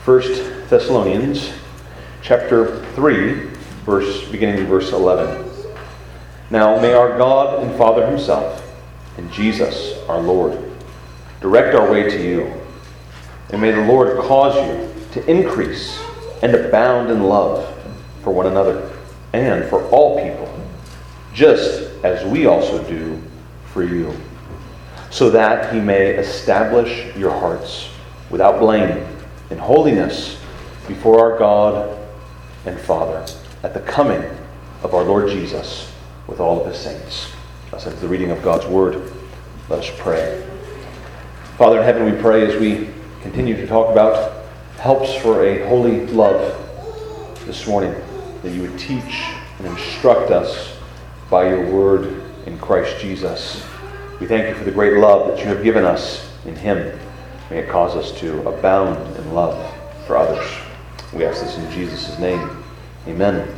1 Thessalonians chapter 3, beginning in verse 11. Now may our God and Father himself, and Jesus our Lord, direct our way to you. And may the Lord cause you to increase and abound in love for one another and for all people, just as we also do for you, so that he may establish your hearts without blame in holiness before our God and Father at the coming of our Lord Jesus with all of his saints. Thus ends the reading of God's word. Let us pray. Father in heaven, we pray as we continue to talk about helps for a holy love this morning, that you would teach and instruct us by your word in Christ Jesus. We thank you for the great love that you have given us in him. May it cause us to abound in love for others. We ask this in Jesus' name. Amen.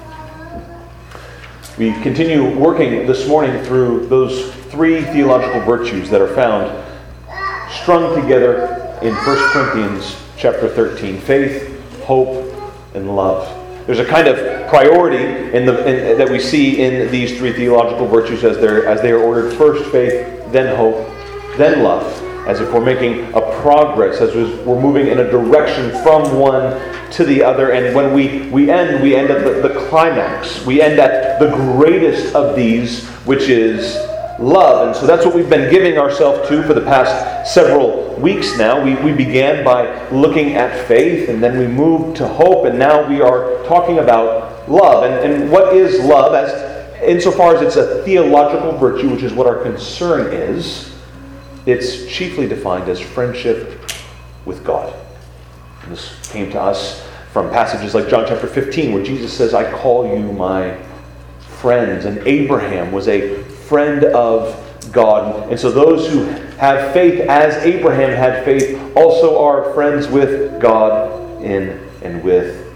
We continue working this morning through those three theological virtues that are found strung together in 1 Corinthians chapter 13. Faith, hope, and love. There's a kind of priority that we see in these three theological virtues as they are ordered. First faith, then hope, then love. As if we're making a progress, as we're moving in a direction from one to the other. And when we end at the climax. We end at the greatest of these, which is love. And so that's what we've been giving ourselves to for the past several weeks now. We began by looking at faith, and then we moved to hope, and now we are talking about love. And what is love? Insofar as it's a theological virtue, which is what our concern is, it's chiefly defined as friendship with God. And this came to us from passages like John chapter 15, where Jesus says, I call you my friends. And Abraham was a friend of God. And so those who have faith as Abraham had faith also are friends with God in and with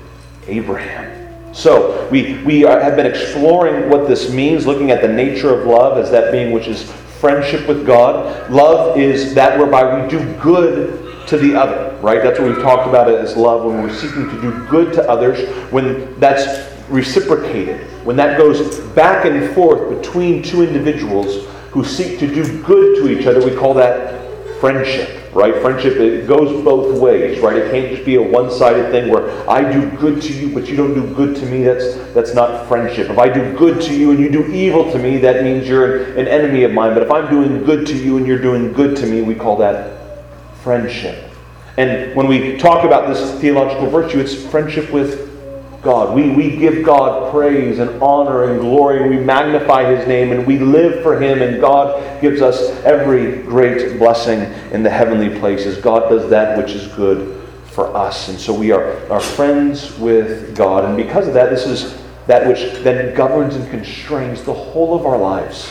Abraham. So we have been exploring what this means, looking at the nature of love as that being which is friendship with God. Love is that whereby we do good to the other, right? That's what we've talked about it as love, when we're seeking to do good to others, when that's reciprocated, when that goes back and forth between two individuals who seek to do good to each other. We call that friendship, right? Friendship, it goes both ways, right? It can't just be a one-sided thing where I do good to you, but you don't do good to me. That's not friendship. If I do good to you and you do evil to me, that means you're an enemy of mine. But if I'm doing good to you and you're doing good to me, we call that friendship. And when we talk about this theological virtue, it's friendship with God. We give God praise and honor and glory, and we magnify his name, and we live for him, and God gives us every great blessing in the heavenly places. God does that which is good for us. And so we are friends with God. And because of that, this is that which then governs and constrains the whole of our lives.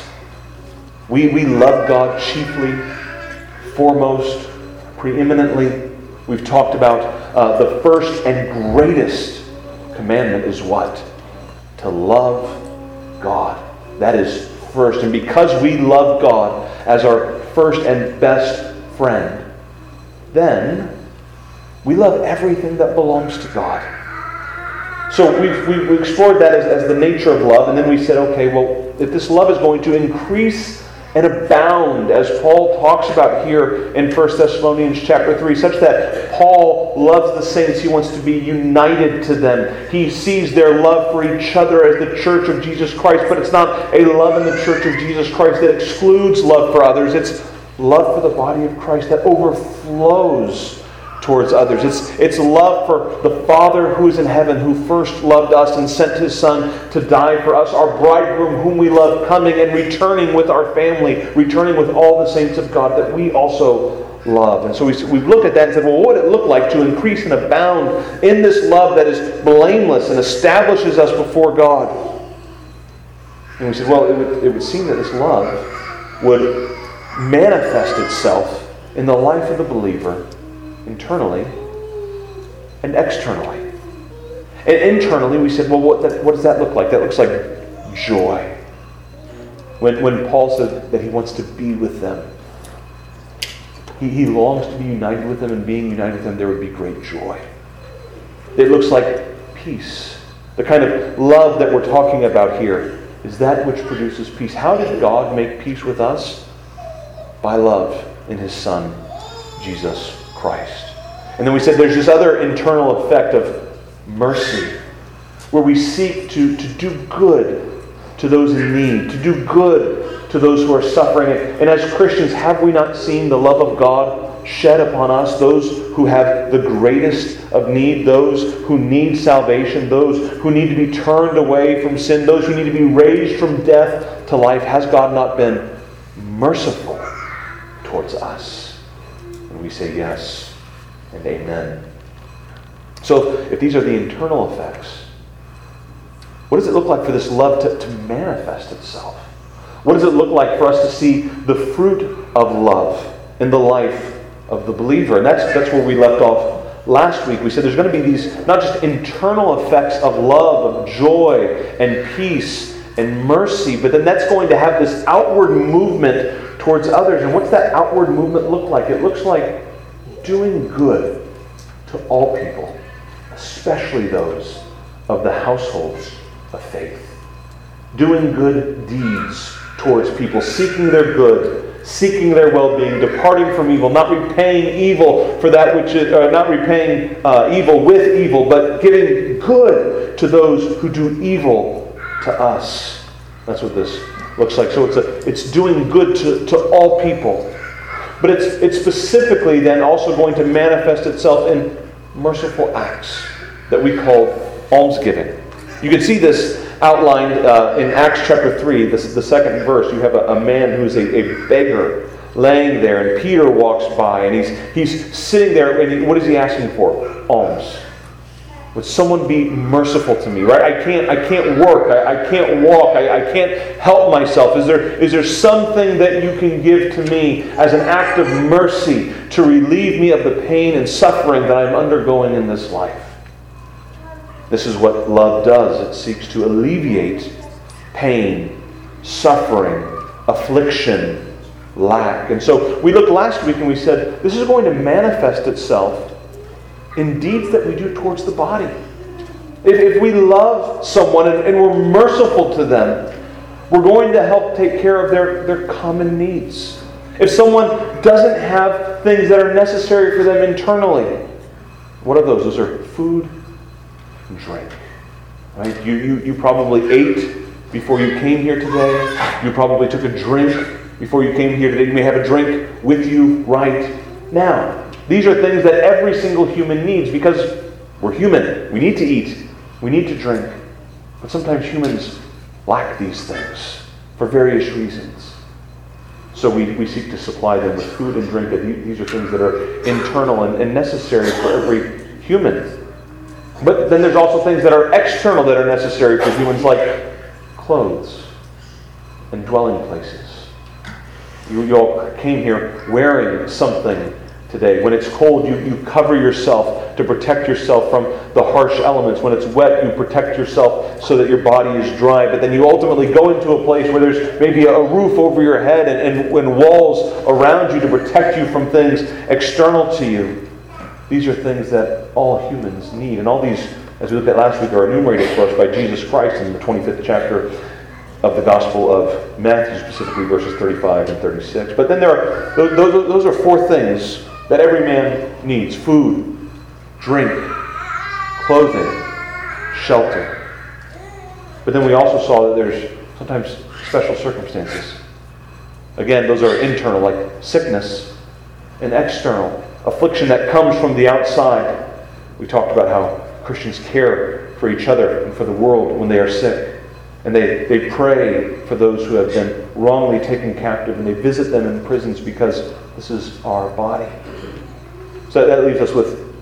We love God chiefly, foremost, preeminently. We've talked about the first and greatest commandment is what? To love God. That is first. And because we love God as our first and best friend, then we love everything that belongs to God. So we've explored that as the nature of love, and then we said, okay, well, if this love is going to increase and abound, as Paul talks about here in 1 Thessalonians chapter 3, such that Paul loves the saints. He wants to be united to them. He sees their love for each other as the church of Jesus Christ, but it's not a love in the church of Jesus Christ that excludes love for others. It's love for the body of Christ that overflows towards others. It's love for the Father who is in heaven, who first loved us and sent his Son to die for us, our bridegroom whom we love, coming and returning with our family, returning with all the saints of God that we also love. And so we've looked at that and said, well, what would it look like to increase and abound in this love that is blameless and establishes us before God? And we said, well, it would seem that this love would manifest itself in the life of the believer internally and externally. And internally, we said, well, what does that look like? That looks like joy. When Paul said that he wants to be with them, He longs to be united with them, and being united with them, there would be great joy. It looks like peace. The kind of love that we're talking about here is that which produces peace. How did God make peace with us? By love in His Son, Jesus Christ. And then we said there's this other internal effect of mercy, where we seek to do good to those in need, to do good to those who are suffering. And as Christians, have we not seen the love of God shed upon us, those who have the greatest of need, those who need salvation, those who need to be turned away from sin, those who need to be raised from death to life? Has God not been merciful towards us? And we say yes and amen. So if these are the internal effects, what does it look like for this love to manifest itself? What does it look like for us to see the fruit of love in the life of the believer? And that's where we left off last week. We said there's going to be these not just internal effects of love, of joy, and peace, and mercy, but then that's going to have this outward movement towards others. And what's that outward movement look like? It looks like doing good to all people, especially those of the households of faith. Doing good deeds towards people, seeking their good, seeking their well-being, departing from evil, not repaying evil for that which is, not repaying evil with evil, but giving good to those who do evil to us. That's what this looks like. So it's doing good to all people. But it's specifically then also going to manifest itself in merciful acts that we call almsgiving. You can see this outlined in Acts chapter 3. This is the second verse. You have a man who's a beggar laying there, and Peter walks by, and he's sitting there, and what is he asking for? Alms. Would someone be merciful to me? Right? I can't work. I can't walk. I can't help myself. Is there something that you can give to me as an act of mercy to relieve me of the pain and suffering that I'm undergoing in this life? This is what love does. It seeks to alleviate pain, suffering, affliction, lack. And so we looked last week and we said this is going to manifest itself in deeds that we do towards the body. If we love someone and we're merciful to them, we're going to help take care of their common needs. If someone doesn't have things that are necessary for them internally, what are those? Those are food and drink. Right? You probably ate before you came here today. You probably took a drink before you came here today. You may have a drink with you right now. These are things that every single human needs because we're human. We need to eat. We need to drink. But sometimes humans lack these things for various reasons. So we seek to supply them with food and drink. These are things that are internal and necessary for every human. But then there's also things that are external that are necessary for humans, like clothes and dwelling places. You all came here wearing something today. When it's cold, you cover yourself to protect yourself from the harsh elements. When it's wet, you protect yourself so that your body is dry. But then you ultimately go into a place where there's maybe a roof over your head and walls around you to protect you from things external to you. These are things that all humans need. And all these, as we looked at last week, are enumerated for us by Jesus Christ in the 25th chapter of the Gospel of Matthew, specifically verses 35 and 36. But then there are those are four things that every man needs: food, drink, clothing, shelter. But then we also saw that there's sometimes special circumstances. Again, those are internal, like sickness, and external, affliction that comes from the outside. We talked about how Christians care for each other and for the world when they are sick. And they pray for those who have been wrongly taken captive, and they visit them in prisons because this is our body. So that leaves us with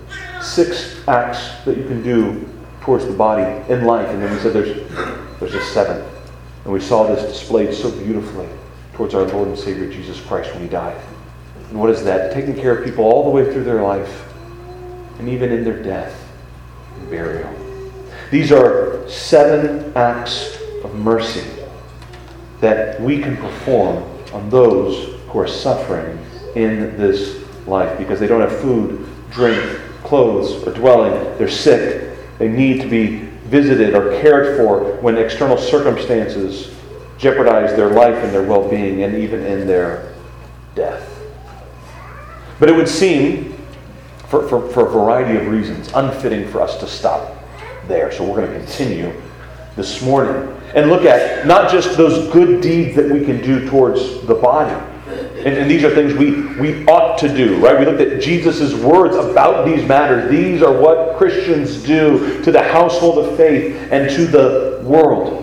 6 acts that you can do towards the body in life. And then we said there's a 7th. And we saw this displayed so beautifully towards our Lord and Savior Jesus Christ when He died. And what is that? Taking care of people all the way through their life and even in their death and burial. These are 7 acts of mercy that we can perform on those who are suffering in this life because they don't have food, drink, clothes, or dwelling. They're sick. They need to be visited or cared for when external circumstances jeopardize their life and their well-being, and even in their death. But it would seem, for a variety of reasons, unfitting for us to stop there. So we're going to continue this morning and look at not just those good deeds that we can do towards the body. And these are things we ought to do, right? We looked at Jesus' words about these matters. These are what Christians do to the household of faith and to the world.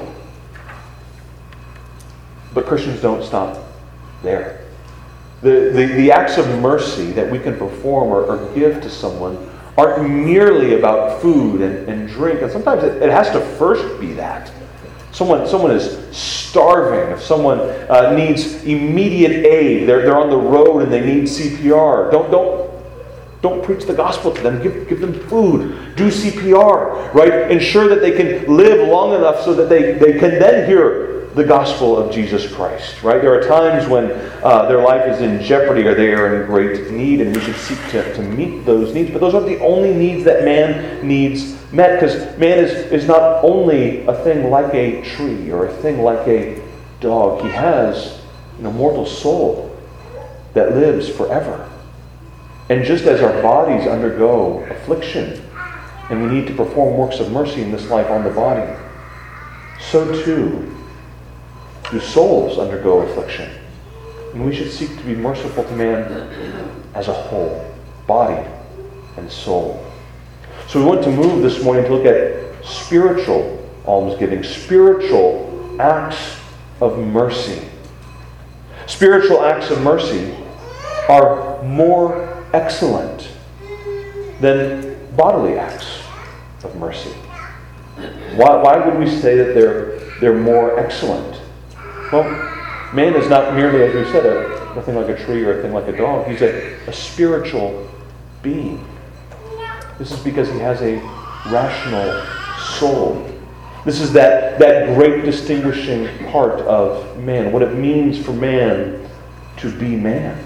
But Christians don't stop there. The acts of mercy that we can perform or give to someone aren't merely about food and drink. And sometimes it has to first be that. Someone is starving. If someone needs immediate aid, they're on the road and they need CPR. Don't preach the gospel to them. Give them food. Do CPR, right? Ensure that they can live long enough so that they can then hear the gospel of Jesus Christ, right? There are times when their life is in jeopardy or they are in great need, and we should seek to meet those needs. But those aren't the only needs that man needs met, because man is not only a thing like a tree or a thing like a dog. He has an immortal soul that lives forever. And just as our bodies undergo affliction, and we need to perform works of mercy in this life on the body, so too do souls undergo affliction. And we should seek to be merciful to man as a whole, body and soul. So we want to move this morning to look at spiritual almsgiving, spiritual acts of mercy. Spiritual acts of mercy are more excellent than bodily acts of mercy. Why would we say that they're more excellent? Well, man is not merely, as we said, nothing like a tree or a thing like a dog. He's a spiritual being. This is because he has a rational soul. This is that great distinguishing part of man, what it means for man to be man.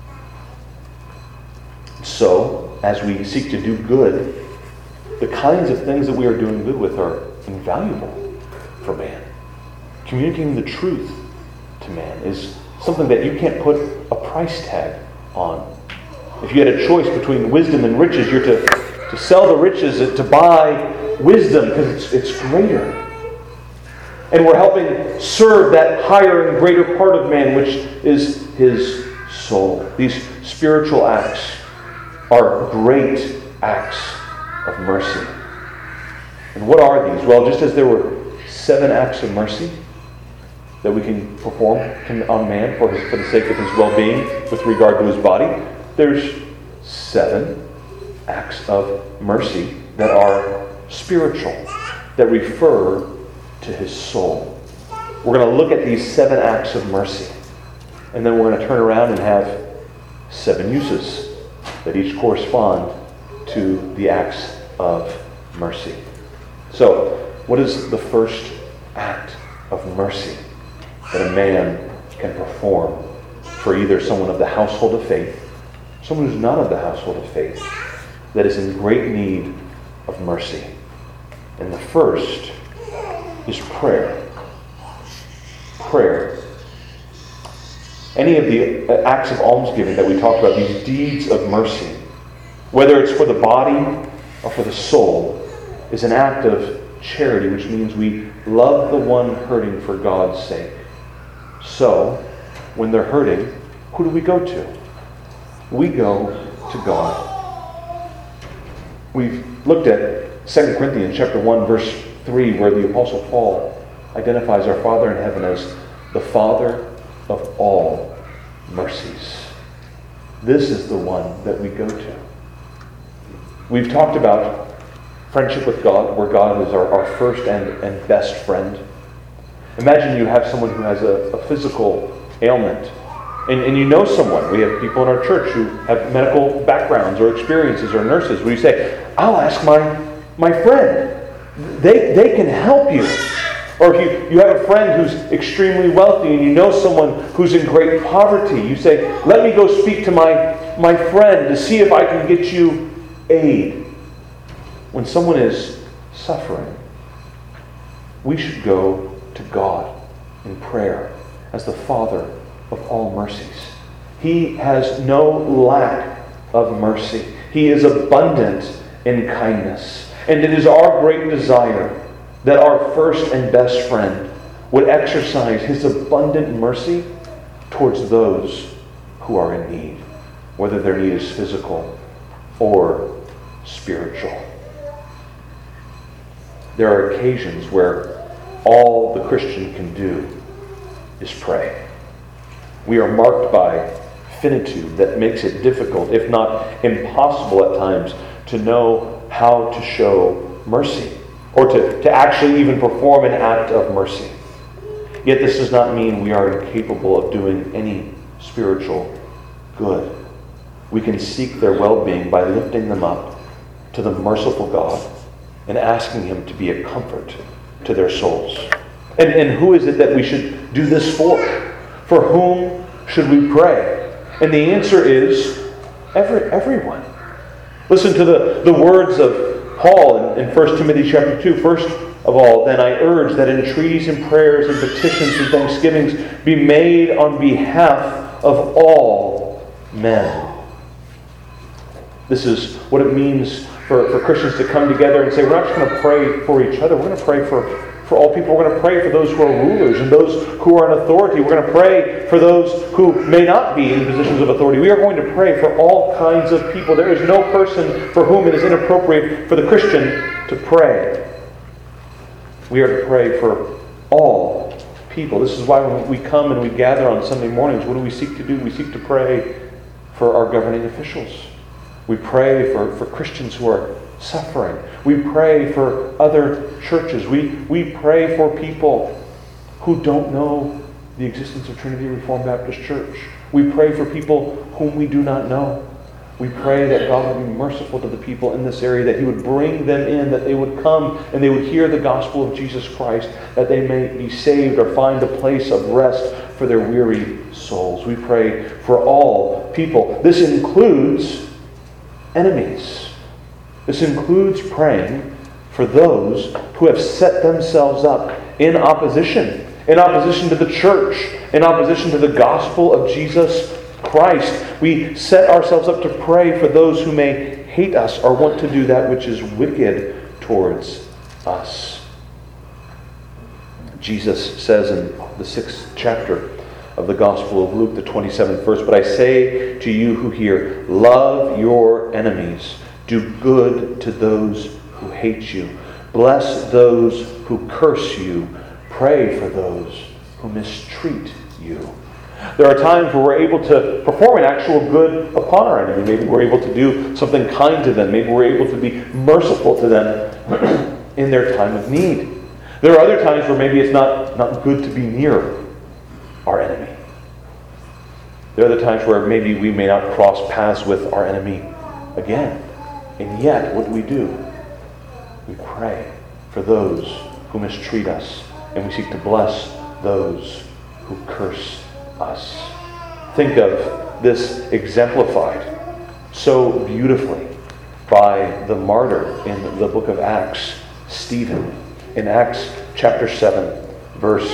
So, as we seek to do good, the kinds of things that we are doing good with are invaluable for man. Communicating the truth to man is something that you can't put a price tag on. If you had a choice between wisdom and riches, you're to sell the riches and to buy wisdom because it's greater. And we're helping serve that higher and greater part of man, which is his soul. These spiritual acts are great acts of mercy. And what are these? Well, just as there were 7 acts of mercy that we can perform on man for the sake of his well-being with regard to his body, there's 7 acts of mercy that are spiritual, that refer to his soul. We're going to look at these 7 acts of mercy, and then we're going to turn around and have 7 uses that each correspond to the acts of mercy. So, what is the first act of mercy that a man can perform for either someone of the household of faith, someone who's not of the household of faith, that is in great need of mercy? And the first is prayer. Prayer. Any of the acts of almsgiving that we talked about, these deeds of mercy, whether it's for the body or for the soul, is an act of charity, which means we love the one hurting for God's sake. So, when they're hurting, who do we go to? We go to God. We've looked at 2 Corinthians chapter 1, verse 3, where the Apostle Paul identifies our Father in heaven as the Father of all mercies. This is the one that we go to. We've talked about friendship with God, where God is our first and best friend. Imagine you have someone who has a physical ailment, and you know someone. We have people in our church who have medical backgrounds or experiences or nurses where you say, I'll ask my friend. They can help you. Or if you have a friend who's extremely wealthy and you know someone who's in great poverty, you say, let me go speak to my my friend to see if I can get you aid. When someone is suffering, we should go to God in prayer as the Father of all mercies. He has no lack of mercy. He is abundant in kindness. And it is our great desire that our first and best friend would exercise his abundant mercy towards those who are in need, whether their need is physical or spiritual. There are occasions where all the Christian can do is pray. We are marked by finitude that makes it difficult, if not impossible at times, to know how to show mercy or to actually even perform an act of mercy. Yet this does not mean we are incapable of doing any spiritual good. We can seek their well-being by lifting them up to the merciful God and asking Him to be a comfort to their souls. And who is it that we should do this for? For whom should we pray? And the answer is everyone. Listen to the words of Paul in 1 Timothy chapter 2. First of all, then I urge that entreaties and prayers and petitions and thanksgivings be made on behalf of all men. This is what it means for Christians to come together and say, we're not just going to pray for each other, we're going to pray for all people. We're going to pray for those who are rulers and those who are in authority. We're going to pray for those who may not be in positions of authority. We are going to pray for all kinds of people. There is no person for whom it is inappropriate for the Christian to pray. We are to pray for all people. This is why when we come and we gather on Sunday mornings, what do we seek to do? We seek to pray for our governing officials. We pray for Christians who are suffering. We pray for other churches. We pray for people who don't know the existence of Trinity Reformed Baptist Church. We pray for people whom we do not know. We pray that God would be merciful to the people in this area, that He would bring them in, that they would come and they would hear the gospel of Jesus Christ, that they may be saved or find a place of rest for their weary souls. We pray for all people. This includes enemies. This includes praying for those who have set themselves up in opposition to the church, in opposition to the gospel of Jesus Christ. We set ourselves up to pray for those who may hate us or want to do that which is wicked towards us. Jesus says in the 6th chapter of the Gospel of Luke, the 27th verse, but I say to you who hear, love your enemies, do good to those who hate you, bless those who curse you, pray for those who mistreat you. There are times where we're able to perform an actual good upon our enemy. Maybe we're able to do something kind to them. Maybe we're able to be merciful to them in their time of need. There are other times where maybe it's not good to be near our enemy. There are other times where maybe we may not cross paths with our enemy again. And yet, what do? We pray for those who mistreat us, and we seek to bless those who curse us. Think of this exemplified so beautifully by the martyr in the book of Acts, Stephen. In Acts chapter 7, verse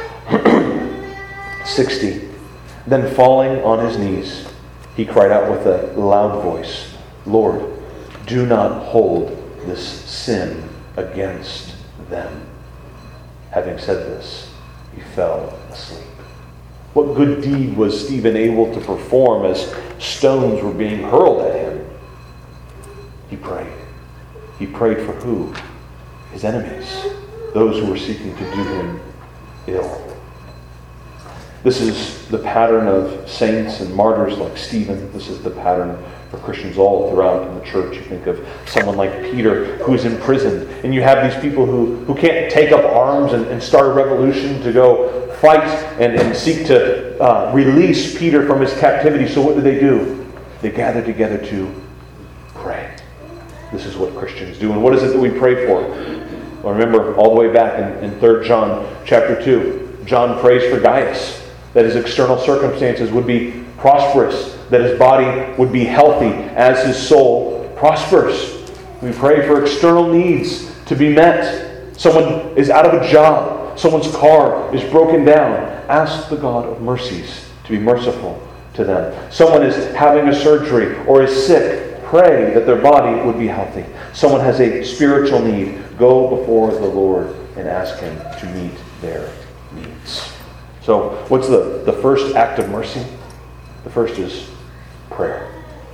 60. Then falling on his knees, he cried out with a loud voice, Lord, do not hold this sin against them. Having said this, he fell asleep. What good deed was Stephen able to perform as stones were being hurled at him? He prayed. He prayed for who? His enemies. Those who were seeking to do him ill. This is the pattern of saints and martyrs like Stephen. This is the pattern for Christians all throughout the church. You think of someone like Peter who is imprisoned, and you have these people who can't take up arms and start a revolution to go fight and seek to release Peter from his captivity. So what do? They gather together to pray. This is what Christians do. And what is it that we pray for? Well, remember all the way back in 3 John chapter 2, John prays for Gaius, that his external circumstances would be prosperous, that his body would be healthy as his soul prospers. We pray for external needs to be met. Someone is out of a job. Someone's car is broken down. Ask the God of mercies to be merciful to them. Someone is having a surgery or is sick. Pray that their body would be healthy. Someone has a spiritual need. Go before the Lord and ask him to meet their needs. So, what's the first act of mercy? The first is prayer.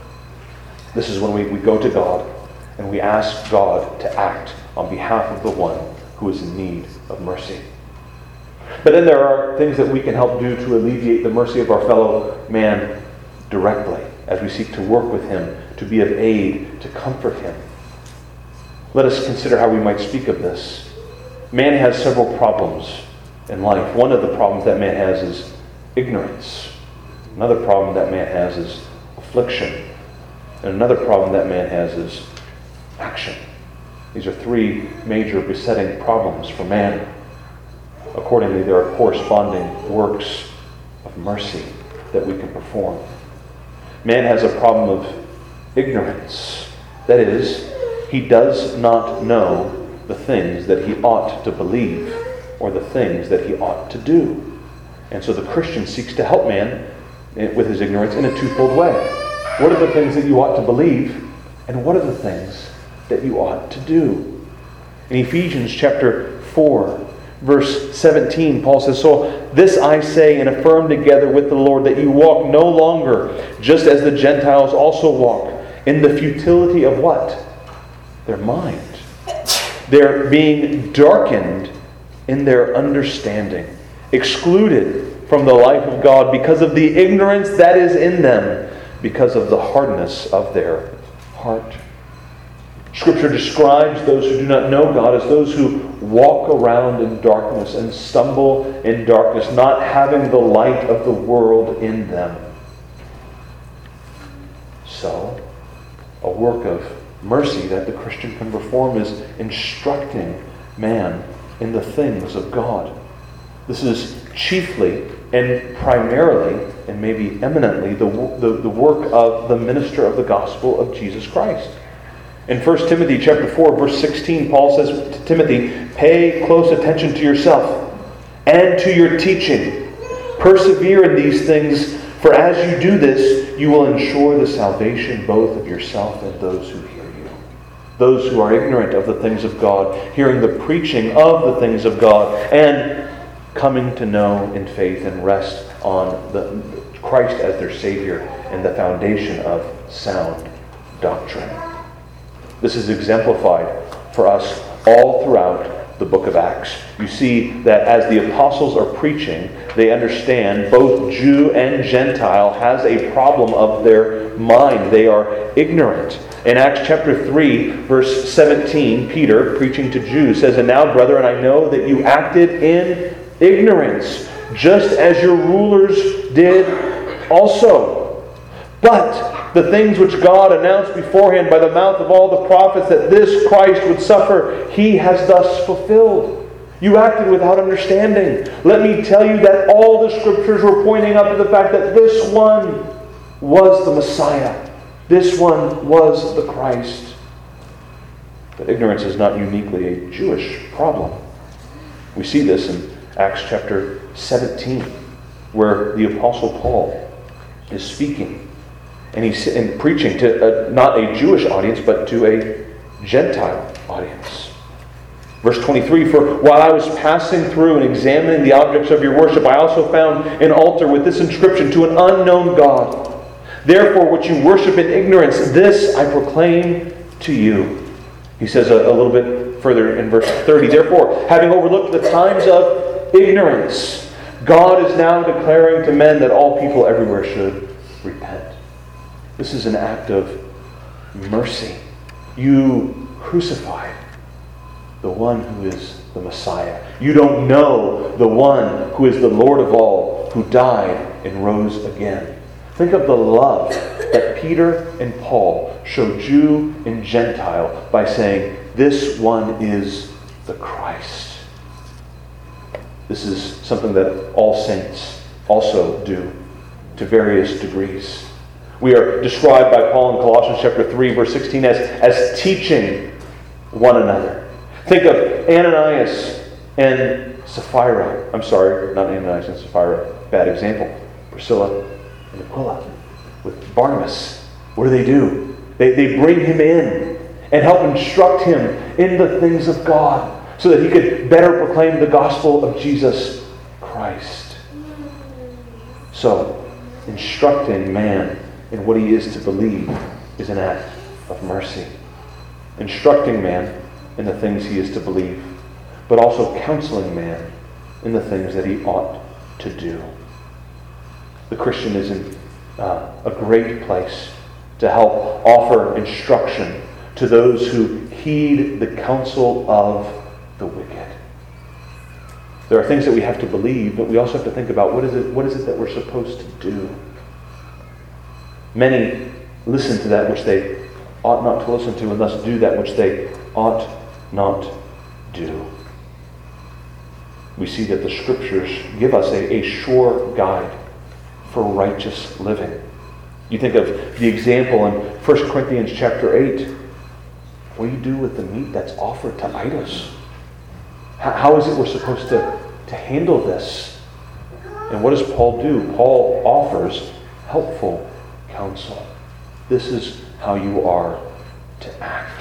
This is when we go to God and we ask God to act on behalf of the one who is in need of mercy. But then there are things that we can help do to alleviate the mercy of our fellow man directly as we seek to work with him, to be of aid, to comfort him. Let us consider how we might speak of this. Man has several problems in life. One of the problems that man has is ignorance. Another problem that man has is affliction. And another problem that man has is action. These are three major besetting problems for man. Accordingly, there are corresponding works of mercy that we can perform. Man has a problem of ignorance. That is, he does not know the things that he ought to believe or the things that he ought to do. And so the Christian seeks to help man with his ignorance in a twofold way. What are the things that you ought to believe, and what are the things that you ought to do? In Ephesians chapter 4, verse 17, Paul says, "So this I say and affirm together with the Lord, that you walk no longer just as the Gentiles also walk, in the futility of" what? Their mind. They're being darkened in their understanding, excluded from the life of God because of the ignorance that is in them, because of the hardness of their heart. Scripture describes those who do not know God as those who walk around in darkness and stumble in darkness, not having the light of the world in them. So, a work of mercy that the Christian can perform is instructing man in the things of God. This is chiefly and primarily, and maybe eminently, the work of the minister of the gospel of Jesus Christ. In 1 Timothy chapter 4, verse 16, Paul says to Timothy, "Pay close attention to yourself and to your teaching. Persevere in these things, for as you do this, you will ensure the salvation both of yourself and those who hear you." Those who are ignorant of the things of God, hearing the preaching of the things of God, and coming to know in faith and rest on Christ as their Savior and the foundation of sound doctrine. This is exemplified for us all throughout the book of Acts. You see that as the apostles are preaching, they understand both Jew and Gentile has a problem of their mind. They are ignorant. In Acts chapter 3, verse 17, Peter, preaching to Jews, says, "And now, brethren, I know that you acted in ignorance, just as your rulers did also. But the things which God announced beforehand by the mouth of all the prophets, that this Christ would suffer, he has thus fulfilled. You acted without understanding. Let me tell you that all the scriptures were pointing up to the fact that this one was the Messiah. This one was the Christ." But ignorance is not uniquely a Jewish problem. We see this in Acts chapter 17, where the Apostle Paul is speaking. And he's preaching to not a Jewish audience, but to a Gentile audience. Verse 23, "For while I was passing through and examining the objects of your worship, I also found an altar with this inscription, to an unknown God. Therefore, what you worship in ignorance, this I proclaim to you." He says a little bit further in verse 30, "Therefore, having overlooked the times of ignorance, God is now declaring to men that all people everywhere should repent." This is an act of mercy. You crucified the one who is the Messiah. You don't know the one who is the Lord of all, who died and rose again. Think of the love that Peter and Paul show Jew and Gentile by saying, "This one is the Christ." This is something that all saints also do to various degrees. We are described by Paul in Colossians chapter 3, verse 16 as teaching one another. Think of Ananias and Sapphira. I'm sorry, not Ananias and Sapphira. Bad example. Priscilla and Aquila with Barnabas. What do? They bring him in and help instruct him in the things of God so that he could better proclaim the gospel of Jesus Christ. So, instructing man in what he is to believe is an act of mercy. Instructing man in the things he is to believe, but also counseling man in the things that he ought to do. The Christian is in a great place to help offer instruction to those who heed the counsel of the wicked. There are things that we have to believe, but we also have to think about what is it that we're supposed to do. Many listen to that which they ought not to listen to, and thus do that which they ought not do. We see that the Scriptures give us a sure guide for righteous living. You think of the example in 1 Corinthians chapter 8. What do you do with the meat that's offered to idols? How is it we're supposed to handle this? And what does Paul do? Paul offers helpful counsel. This is how you are to act.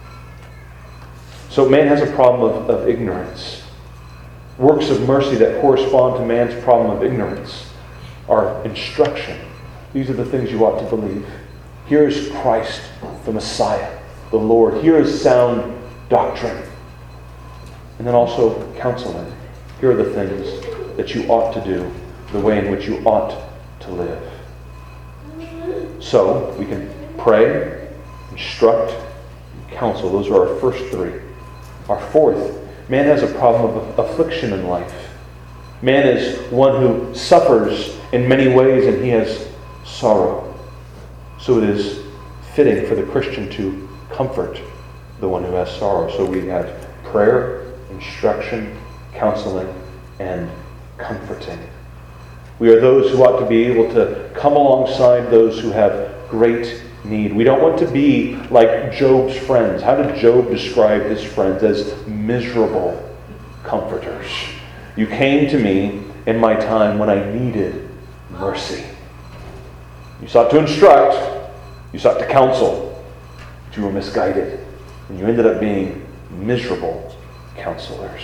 So man has a problem of ignorance. Works of mercy that correspond to man's problem of ignorance are instruction. These are the things you ought to believe. Here is Christ, the Messiah, the Lord. Here is sound doctrine. And then also counseling. Here are the things that you ought to do, the way in which you ought to live. So, we can pray, instruct, and counsel. Those are our first three. Our fourth, man has a problem of affliction in life. Man is one who suffers in many ways, and he has sorrow. So it is fitting for the Christian to comfort the one who has sorrow. So we have prayer, instruction, counseling, and comforting. We are those who ought to be able to come alongside those who have great need. We don't want to be like Job's friends. How did Job describe his friends? As miserable comforters. You came to me in my time when I needed mercy. You sought to instruct, you sought to counsel, but you were misguided, and you ended up being miserable counselors.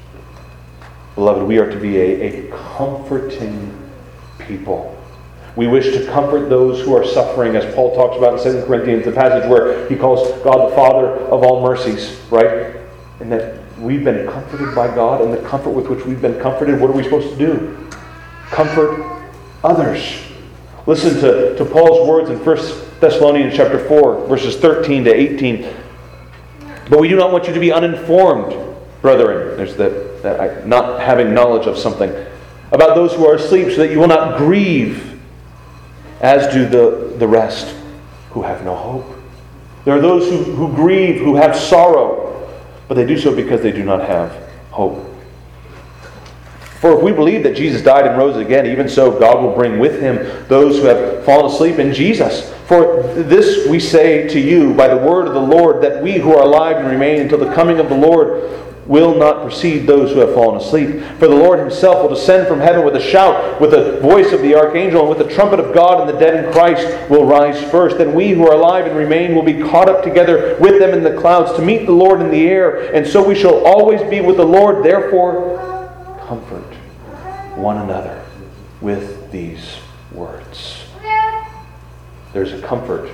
Beloved, we are to be a comforting people. We wish to comfort those who are suffering, as Paul talks about in 2 Corinthians, the passage where he calls God the Father of all mercies, right? And that we've been comforted by God, and the comfort with which we've been comforted, what are we supposed to do? Comfort others. Listen to Paul's words in 1 Thessalonians chapter 4, verses 13 to 18. But we do not want you to be uninformed, brethren. There's that not having knowledge of something. About those who are asleep, so that you will not grieve, as do the rest who have no hope. There are those who grieve, who have sorrow, but they do so because they do not have hope. For if we believe that Jesus died and rose again, even so God will bring with him those who have fallen asleep in Jesus. For this we say to you by the word of the Lord, that we who are alive and remain until the coming of the Lord will not precede those who have fallen asleep. For the Lord himself will descend from heaven with a shout, with the voice of the archangel, and with the trumpet of God, and the dead in Christ will rise first. Then we who are alive and remain will be caught up together with them in the clouds to meet the Lord in the air, and so we shall always be with the Lord. Therefore, comfort one another with these words. There's a comfort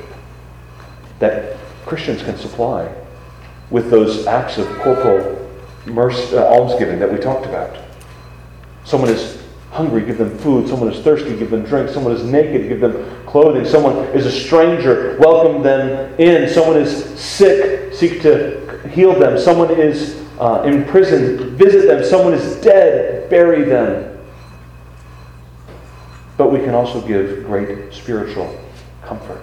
that Christians can supply with those acts of corporal almsgiving that we talked about. Someone is hungry, give them food. Someone is thirsty, give them drink. Someone is naked, give them clothing. Someone is a stranger, welcome them in. Someone is sick, seek to heal them. Someone is in prison, visit them. Someone is dead, bury them. But we can also give great spiritual comfort.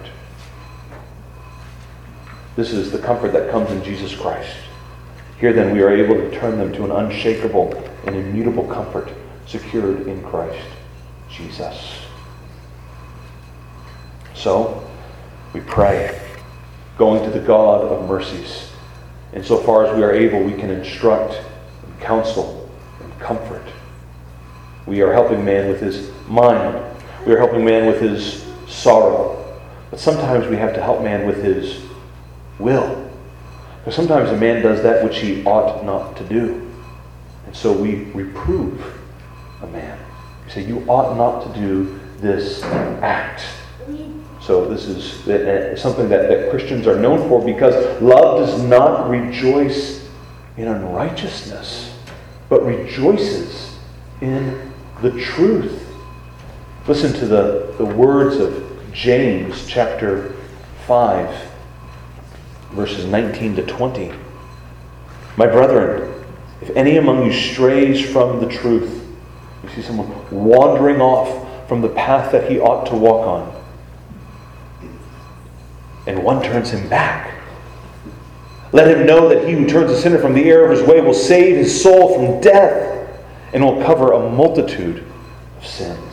This is the comfort that comes in Jesus Christ. Here then we are able to turn them to an unshakable and immutable comfort secured in Christ Jesus. So So, we pray, going to the God of mercies. Insofar as we are able, we can instruct and counsel and comfort. We are helping man with his mind. We are helping man with his sorrow. But sometimes we have to help man with his will. Because sometimes a man does that which he ought not to do. And so we reprove a man. We say, you ought not to do this act. So this is something that Christians are known for, because love does not rejoice in unrighteousness, but rejoices in the truth. Listen to the words of James chapter 5, verses 19 to 20. My brethren, if any among you strays from the truth, you see someone wandering off from the path that he ought to walk on, and one turns him back, let him know that he who turns a sinner from the error of his way will save his soul from death and will cover a multitude of sins.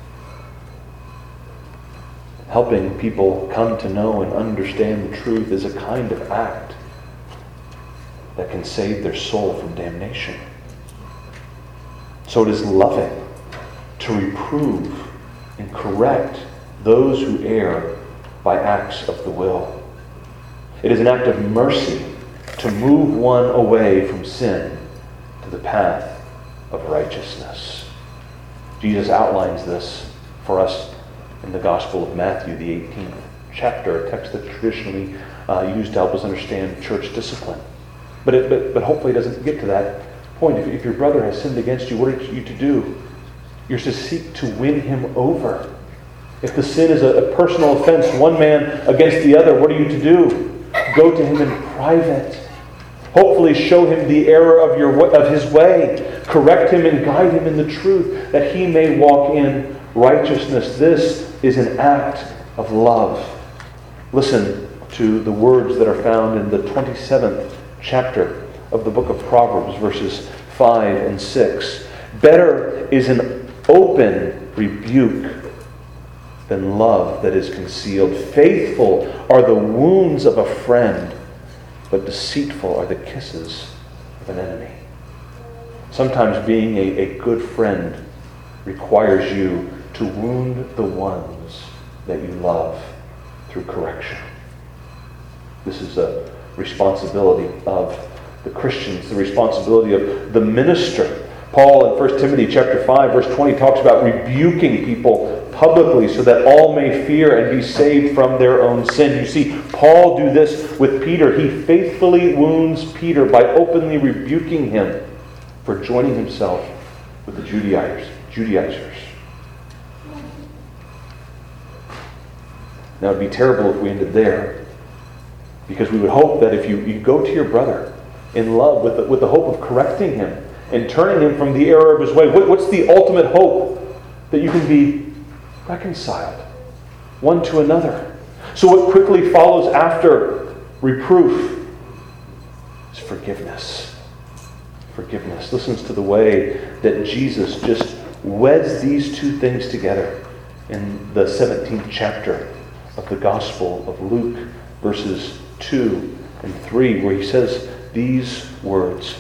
Helping people come to know and understand the truth is a kind of act that can save their soul from damnation. So it is loving to reprove and correct those who err by acts of the will. It is an act of mercy to move one away from sin to the path of righteousness. Jesus outlines this for us in the Gospel of Matthew, the 18th chapter, a text that's traditionally used to help us understand church discipline. But hopefully it doesn't get to that point. If your brother has sinned against you, what are you to do? You're to seek to win him over. If the sin is a personal offense, one man against the other, what are you to do? Go to him in private. Hopefully show him the error of his way. Correct him and guide him in the truth, that he may walk in righteousness. This is an act of love. Listen to the words that are found in the 27th chapter of the book of Proverbs, verses 5 and 6. Better is an open rebuke than love that is concealed. Faithful are the wounds of a friend, but deceitful are the kisses of an enemy. Sometimes being a good friend requires you to wound the ones that you love through correction. This is a responsibility of the Christians, the responsibility of the minister. Paul in 1 Timothy chapter 5, verse 20 talks about rebuking people publicly so that all may fear and be saved from their own sin. You see, Paul do this with Peter. He faithfully wounds Peter by openly rebuking him for joining himself with the Judaizers. Now, it would be terrible if we ended there, because we would hope that if you go to your brother in love with the hope of correcting him and turning him from the error of his way, what's the ultimate hope? That you can be reconciled one to another. So what quickly follows after reproof is forgiveness. Forgiveness. Listen to the way that Jesus just weds these two things together in the 17th chapter of the Gospel of Luke, verses 2 and 3, where he says these words.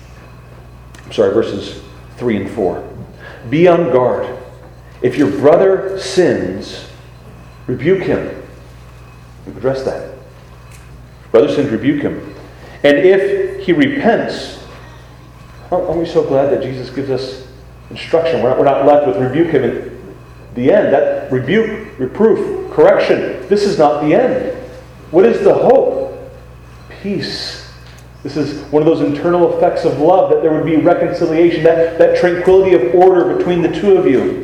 Verses 3 and 4. Be on guard. If your brother sins, rebuke him. We've addressed that. If brother sins, rebuke him. And if he repents, aren't we so glad that Jesus gives us instruction? We're not left with rebuke him at the end. That rebuke, reproof, correction, this is not the end. What is the hope? Peace. This is one of those internal effects of love, that there would be reconciliation, that tranquility of order between the two of you.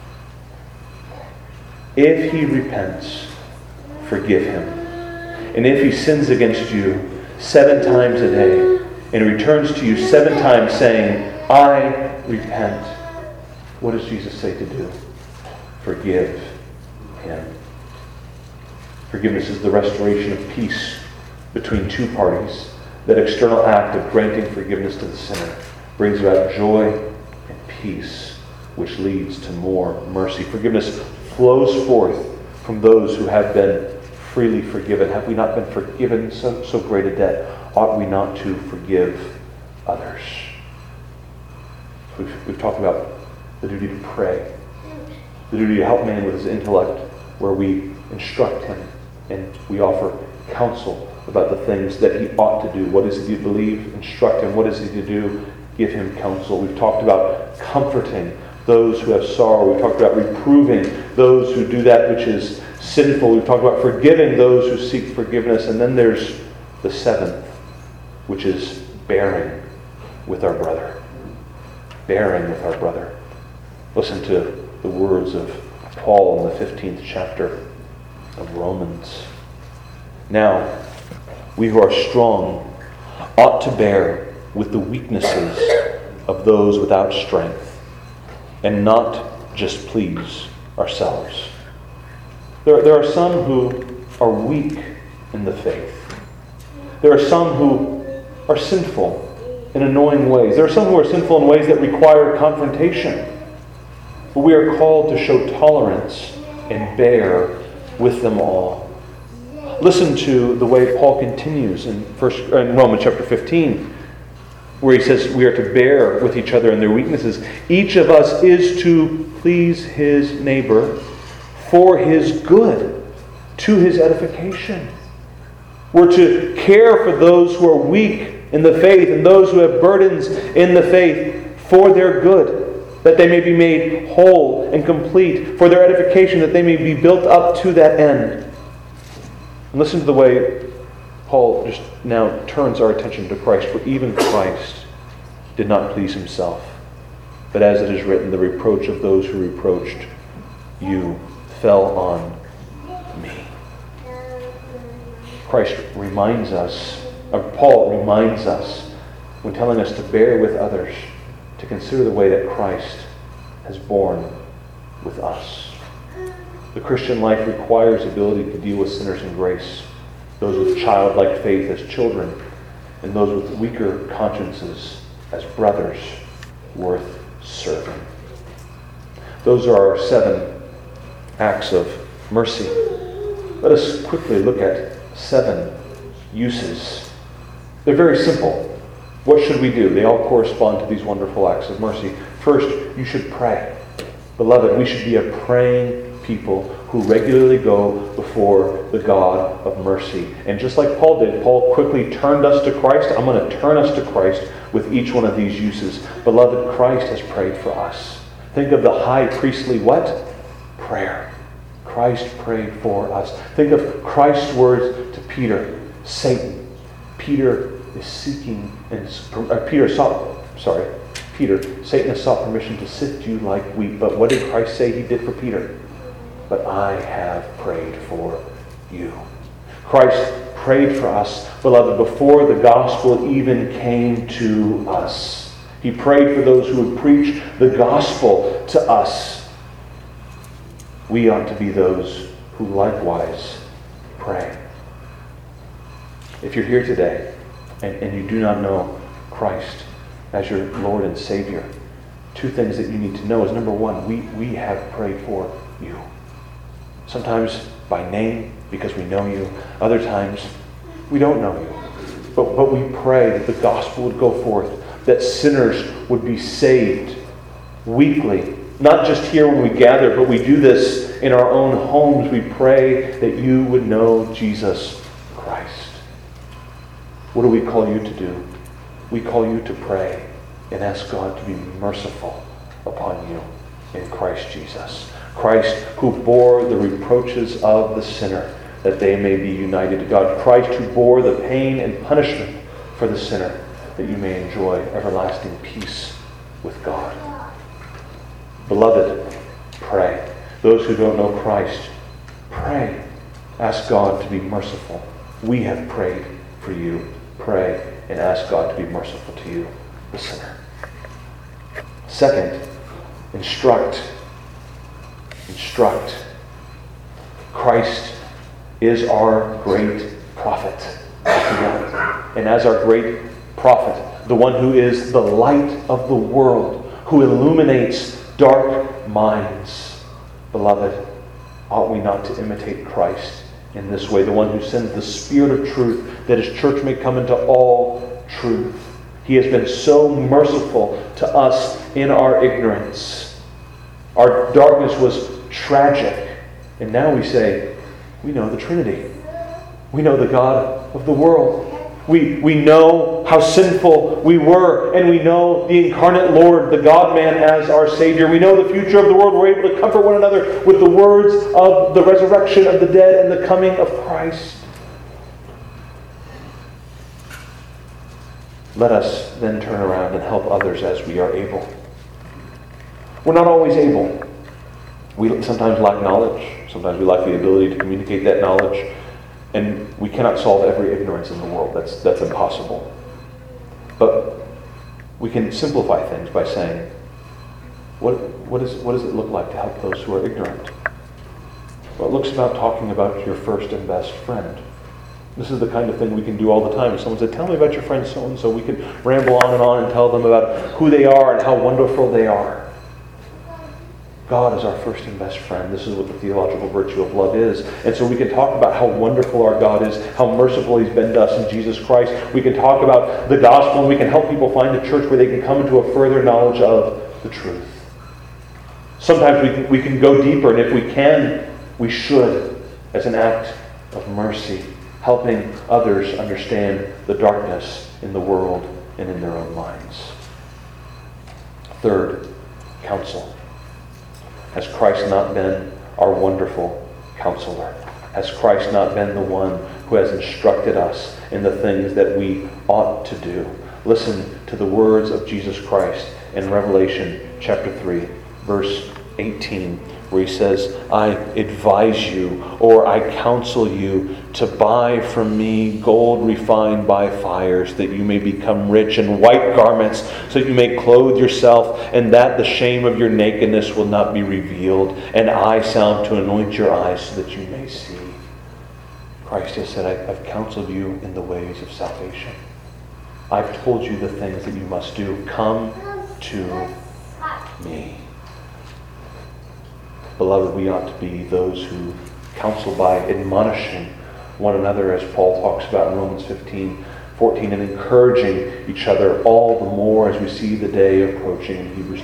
If he repents, forgive him. And if he sins against you 7 times a day and returns to you 7 times saying, I repent, what does Jesus say to do? Forgive him. Forgiveness is the restoration of peace between two parties. That external act of granting forgiveness to the sinner brings about joy and peace, which leads to more mercy. Forgiveness flows forth from those who have been freely forgiven? Have we not been forgiven so great a debt? Ought we not to forgive others? We've talked about the duty to pray, the duty to help man with his intellect, where we instruct him and we offer counsel about the things that he ought to do. What is he to believe? Instruct him. What is he to do? Give him counsel. We've talked about comforting those who have sorrow. We've talked about reproving those who do that which is sinful. We've talked about forgiving those who seek forgiveness. And then there's the seventh, which is bearing with our brother. Bearing with our brother. Listen to the words of Paul in the 15th chapter of Romans. Now, we who are strong ought to bear with the weaknesses of those without strength, and not just please ourselves. There are some who are weak in the faith. There are some who are sinful in annoying ways. There are some who are sinful in ways that require confrontation. But we are called to show tolerance and bear with them all. Listen to the way Paul continues in Romans chapter 15, where he says we are to bear with each other in their weaknesses. Each of us is to please his neighbor for his good, to his edification. We're to care for those who are weak in the faith and those who have burdens in the faith for their good, that they may be made whole and complete, for their edification, that they may be built up to that end. And listen to the way Paul just now turns our attention to Christ. For even Christ did not please himself, but as it is written, the reproach of those who reproached you fell on me. Paul reminds us, when telling us to bear with others, to consider the way that Christ has borne with us. The Christian life requires ability to deal with sinners in grace, those with childlike faith as children, and those with weaker consciences as brothers worth serving. Those are our 7 acts of mercy. Let us quickly look at 7 uses. They're very simple. What should we do? They all correspond to these wonderful acts of mercy. First, you should pray. Beloved, we should be a praying people who regularly go before the God of mercy. And just like Paul did, Paul quickly turned us to Christ. I'm going to turn us to Christ with each one of these uses. Beloved, Christ has prayed for us. Think of the high priestly what? Prayer. Christ prayed for us. Think of Christ's words to Peter. Satan. Peter is seeking, Satan has sought permission to sift you like wheat. But what did Christ say he did for Peter? But I have prayed for you. Christ prayed for us, beloved, before the gospel even came to us. He prayed for those who would preach the gospel to us. We ought to be those who likewise pray. If you're here today and you do not know Christ as your Lord and Savior, 2 things that you need to know is, number 1, we have prayed for you. Sometimes by name, because we know you. Other times, we don't know you. But we pray that the gospel would go forth, that sinners would be saved weekly. Not just here when we gather, but we do this in our own homes. We pray that you would know Jesus Christ. What do we call you to do? We call you to pray and ask God to be merciful upon you in Christ Jesus. Christ who bore the reproaches of the sinner that they may be united to God. Christ who bore the pain and punishment for the sinner that you may enjoy everlasting peace with God. Beloved, pray. Those who don't know Christ, pray. Ask God to be merciful. We have prayed for you. Pray and ask God to be merciful to you, the sinner. Second, instruct. Instruct. Christ is our great prophet. And as our great prophet, the one who is the light of the world, who illuminates dark minds, beloved, ought we not to imitate Christ in this way, the one who sends the Spirit of truth, that his church may come into all truth? He has been so merciful to us in our ignorance. Our darkness was tragic. And now we say, we know the Trinity. We know the God of the world. We know how sinful we were, and we know the incarnate Lord, the God-man, as our Savior. We know the future of the world. We're able to comfort one another with the words of the resurrection of the dead and the coming of Christ. Let us then turn around and help others as we are able. We're not always able. We sometimes lack knowledge. Sometimes we lack the ability to communicate that knowledge. And we cannot solve every ignorance in the world. That's impossible. But we can simplify things by saying, what does it look like to help those who are ignorant? Well, it looks about talking about your first and best friend. This is the kind of thing we can do all the time. If someone said, tell me about your friend so-and-so, we can ramble on and tell them about who they are and how wonderful they are. God is our first and best friend. This is what the theological virtue of love is. And so we can talk about how wonderful our God is, how merciful He's been to us in Jesus Christ. We can talk about the gospel, and we can help people find a church where they can come into a further knowledge of the truth. Sometimes we can go deeper, and if we can, we should, as an act of mercy, helping others understand the darkness in the world and in their own minds. Third, counsel. Has Christ not been our wonderful counselor? Has Christ not been the one who has instructed us in the things that we ought to do? Listen to the words of Jesus Christ in Revelation chapter 3, verse 18, where he says, I advise you, or I counsel you, to buy from me gold refined by fires, that you may become rich, and white garments, so that you may clothe yourself, and that the shame of your nakedness will not be revealed, and eye salve to anoint your eyes, so that you may see. Christ has said, I've counseled you in the ways of salvation. I've told you the things that you must do. Come to me. Beloved, we ought to be those who counsel by admonishing one another, as Paul talks about in Romans 15:14, and encouraging each other all the more as we see the day approaching in Hebrews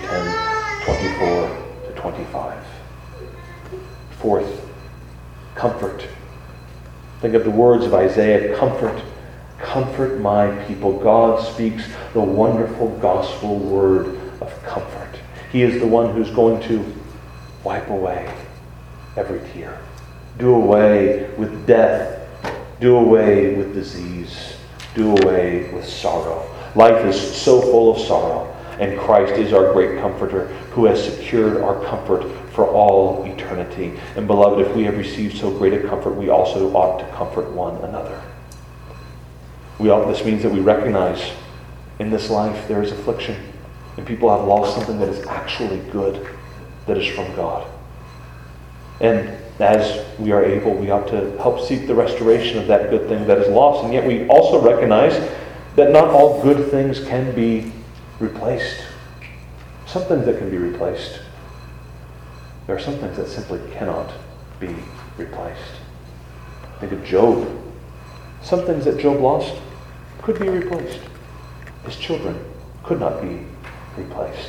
10:24-25. Fourth, comfort. Think of the words of Isaiah, comfort my people. God speaks the wonderful gospel word of comfort. He is the one who's going to wipe away every tear. Do away with death. Do away with disease. Do away with sorrow. Life is so full of sorrow, and Christ is our great comforter who has secured our comfort for all eternity. And beloved, if we have received so great a comfort, we also ought to comfort one another. This means that we recognize in this life there is affliction, and people have lost something that is actually good, that is from God. And as we are able, we ought to help seek the restoration of that good thing that is lost. And yet we also recognize that not all good things can be replaced. Some things that can be replaced. There are some things that simply cannot be replaced. Think of Job. Some things that Job lost could be replaced. His children could not be replaced.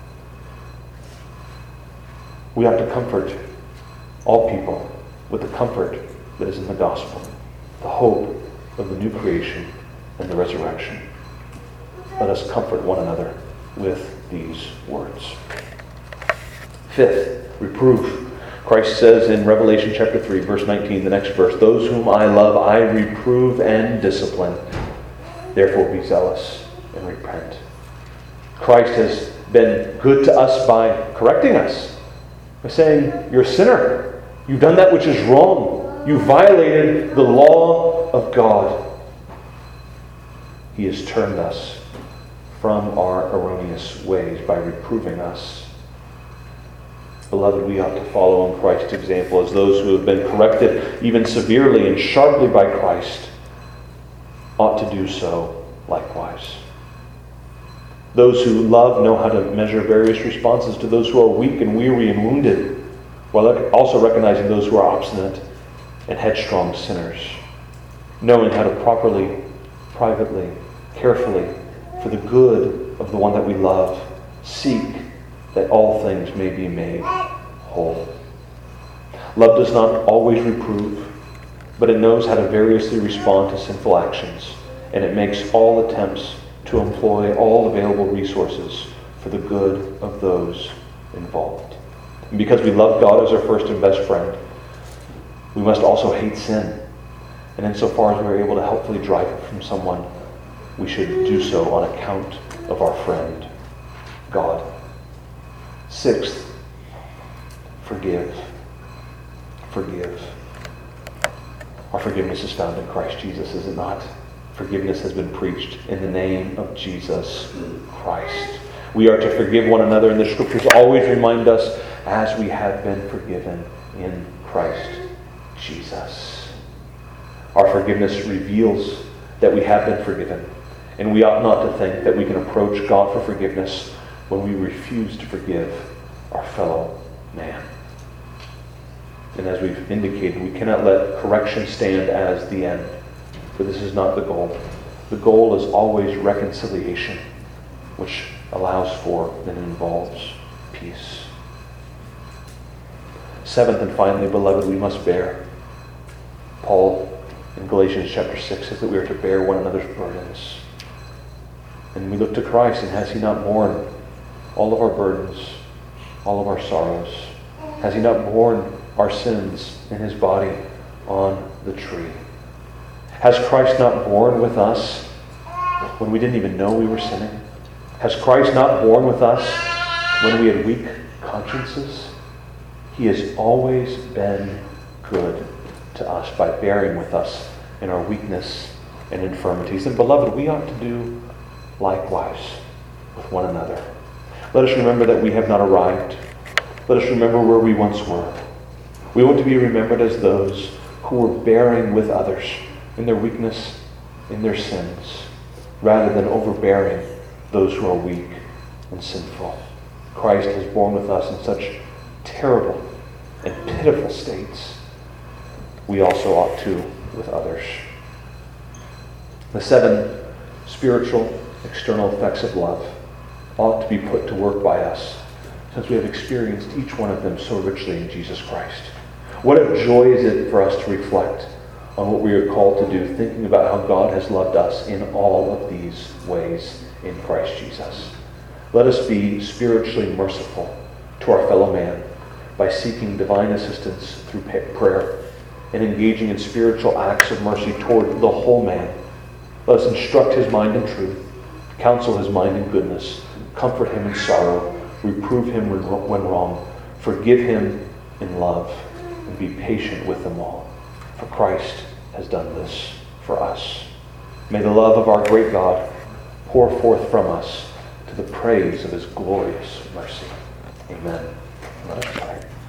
We ought to comfort all people with the comfort that is in the gospel, the hope of the new creation and the resurrection. Let us comfort one another with these words. Fifth, reproof. Christ says in Revelation chapter 3, verse 19, the next verse, those whom I love I reprove and discipline. Therefore be zealous and repent. Christ has been good to us by correcting us, by saying, you're a sinner. You've done that which is wrong. You violated the law of God. He has turned us from our erroneous ways by reproving us. Beloved, we ought to follow in Christ's example as those who have been corrected even severely and sharply by Christ ought to do so likewise. Those who love know how to measure various responses to those who are weak and weary and wounded. while also recognizing those who are obstinate and headstrong sinners, knowing how to properly, privately, carefully, for the good of the one that we love, seek that all things may be made whole. Love does not always reprove, but it knows how to variously respond to sinful actions, and it makes all attempts to employ all available resources for the good of those involved. And because we love God as our first and best friend, we must also hate sin. And insofar as we are able to helpfully drive it from someone, we should do so on account of our friend, God. Sixth, forgive. Forgive. Our forgiveness is found in Christ Jesus, is it not? Forgiveness has been preached in the name of Jesus Christ. We are to forgive one another, and the Scriptures always remind us, as we have been forgiven in Christ Jesus. Our forgiveness reveals that we have been forgiven, and we ought not to think that we can approach God for forgiveness when we refuse to forgive our fellow man. And as we've indicated, we cannot let correction stand as the end, for this is not the goal. The goal is always reconciliation, which allows for and involves peace. Seventh and finally, beloved, we must bear. Paul in Galatians chapter 6 says that we are to bear one another's burdens. And we look to Christ, and has he not borne all of our burdens, all of our sorrows? Has he not borne our sins in his body on the tree? Has Christ not borne with us when we didn't even know we were sinning? Has Christ not borne with us when we had weak consciences? He has always been good to us by bearing with us in our weakness and infirmities. And beloved, we ought to do likewise with one another. Let us remember that we have not arrived. Let us remember where we once were. We want to be remembered as those who were bearing with others in their weakness, in their sins, rather than overbearing those who are weak and sinful. Christ has borne with us in such terrible and pitiful states. We also ought to with others. The 7 spiritual external effects of love ought to be put to work by us, since we have experienced each one of them so richly in Jesus Christ. What a joy is it for us to reflect on what we are called to do, thinking about how God has loved us in all of these ways in Christ Jesus. Let us be spiritually merciful to our fellow man by seeking divine assistance through prayer and engaging in spiritual acts of mercy toward the whole man. Let us instruct his mind in truth, counsel his mind in goodness, comfort him in sorrow, reprove him when wrong, forgive him in love, and be patient with them all. For Christ has done this for us. May the love of our great God pour forth from us to the praise of his glorious mercy. Amen. Let us pray.